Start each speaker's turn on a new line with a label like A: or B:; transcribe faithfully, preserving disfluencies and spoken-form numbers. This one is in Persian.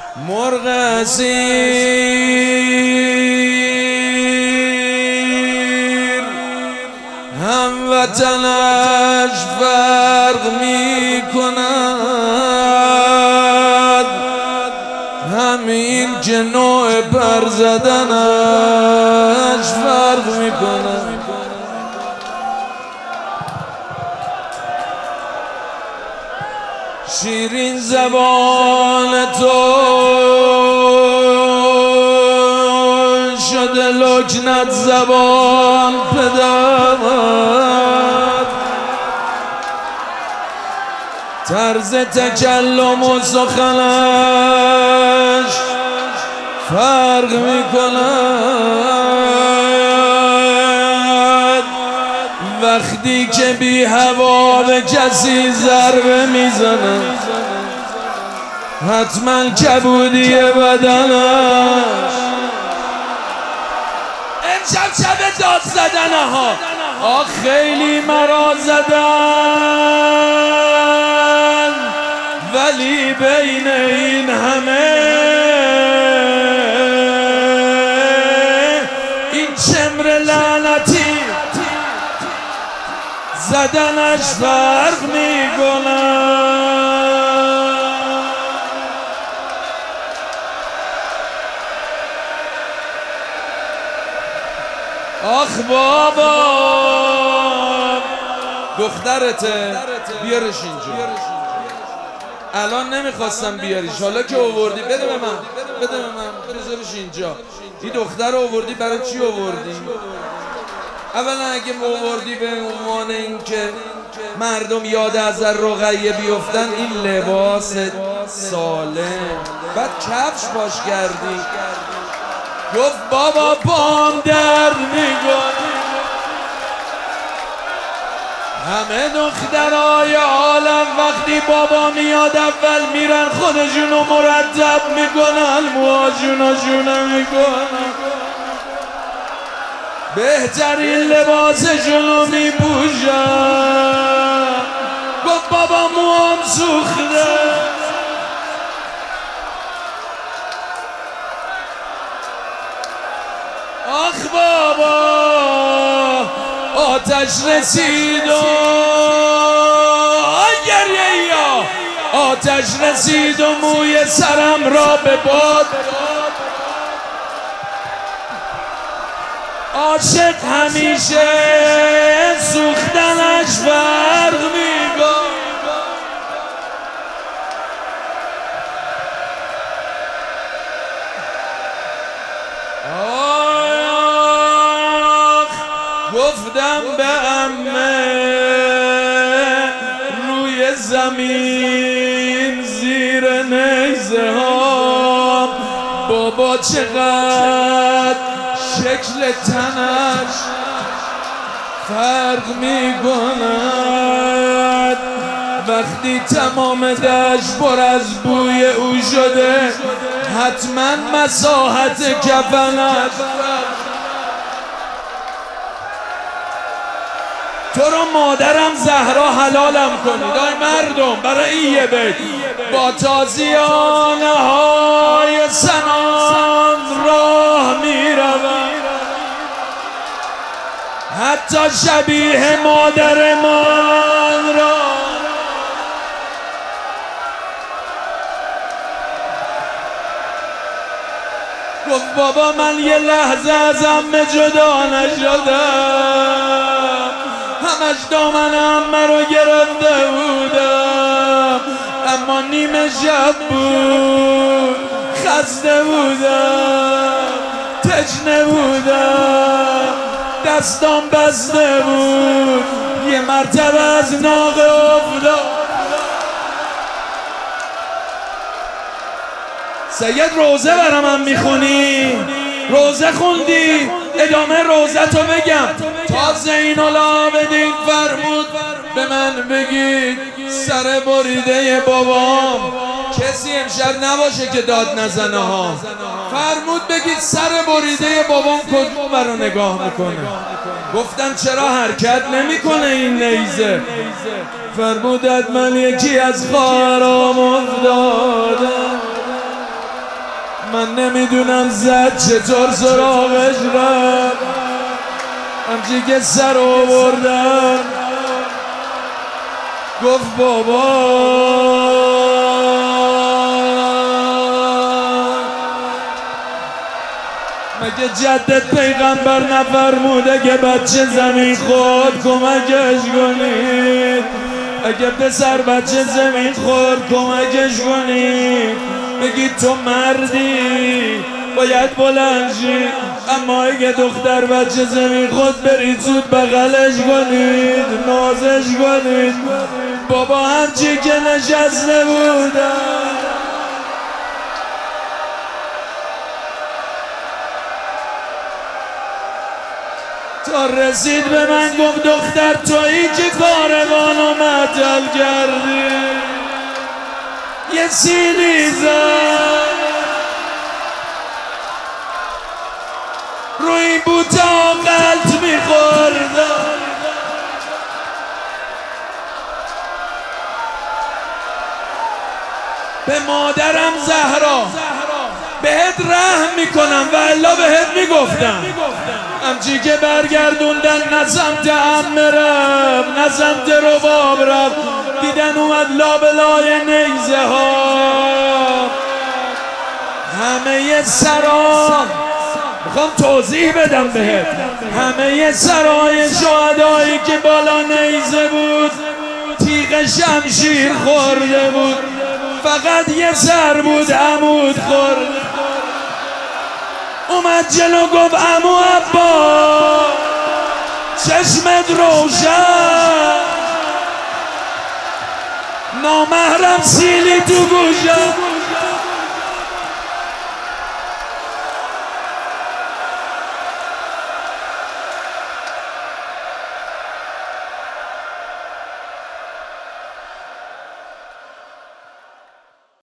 A: مرغ اسیر هموطنش فرق می کند، همین که نوع پر زدنش فرق می کند. شیرین زبان تو شده لکنت زبان پدر، طرز تکلم و سخنش فرق می کند. وقتی که بی هوا به کسی ضربه میزنه حتما کبودی بدنش. امشب شب داد زدنه ها، آخ خیلی مرا زدن، ولی بین این همه این چمر لعنتی زدنش فرق میکنه. آخ بابا دخترته، بیارش اینجا. الان نمیخواستم بیاریش، حالا که آوردی بده به من، بده به من، بذارش اینجا. این دختر رو آوردی برای چی آوردی؟ اولا اگه آوردی به عنوان این که مردم یاد از رقیه بیفتن، این لباس سالم، بعد کفش باش کردی. گفت بابا پام درد میکنه. همه دخترای عالم وقتی بابا میاد اول میرن خودشونو مرتب میکنن، موهاشونو شونه میکنن، بهترین لباسشونو میپوشن. گفت بابا موام سوخته. آخ بابا آتش رسید و گریه یا آتش رسید و موی سرم را به باد. عاشق همیشه سوختنش فرق میکنه. گفتم به عمه روی زمین زیر نیزه ها، بابا چقدر شکل تنش فرق می کند. وقتی تمام دشت پر از بوی او شده حتما مساحت کفنش. تو رو مادرم زهرا حلالم کنید آی مردم، برای این یه بیت. با تازیانه های سنان راه می روم، حتی شبیه مادرمان را. گفت بابا من یه لحظه از عمه جدا نشدم، همش دامن عمه رو گرفته بودم، اما نیمه شب بود، خسته بودم، تشنه بودم، دستام بسته بود. یه مرتبه از ناقه افتاد. سید روزه برا من میخونی؟ روزه خوندی؟ ادامه روزه تو بگم. تا زین العابدین فرمود به من بگید سر بریده بابام کسی امشب نباشه که داد نزنه ها. فرمود بگید سر بریده بابام کجا برا نگاه میکنه. گفتن چرا حرکت نمیکنه این نیزه؟ فرمود من یکی از خواهرام افتادم. من نمیدونم زد چطور سراغش رفت، همچی که سر آوردم گفت بابا مگه جدت پیغمبر نفرموده که بچه زمین خورد کمکش کنید؟ اگه پسر بچه زمین خورد کمکش کنید، بگید تو مردی باید بلند شی، اما اگه دختر بچه زمین خود برید زود بغلش کنید، نازش کنید. بابا همچی که نشسته بودم تا رسید به من گفت دختر تویی که کاروانو معطل کردی، یه سیلی زد روی بوتا قلط میخوردم، به مادرم زهرا بهت رحم میکنم و الا بهت میگفتم. همچی که برگردوندن نه سمت عمه رفت نه سمت رباب رفت، دیدن اومد لابلای نیزه ها. همه سرا میخوام توضیح بدم بهت، همه سرای شهدایی که بالا نیزه بود تیغ شمشیر خورده بود، فقط یه سر بود عمود خورده. اومد جلو گفت عمو عبا چشمت روشن، نامحرم سیلی تو گوشم،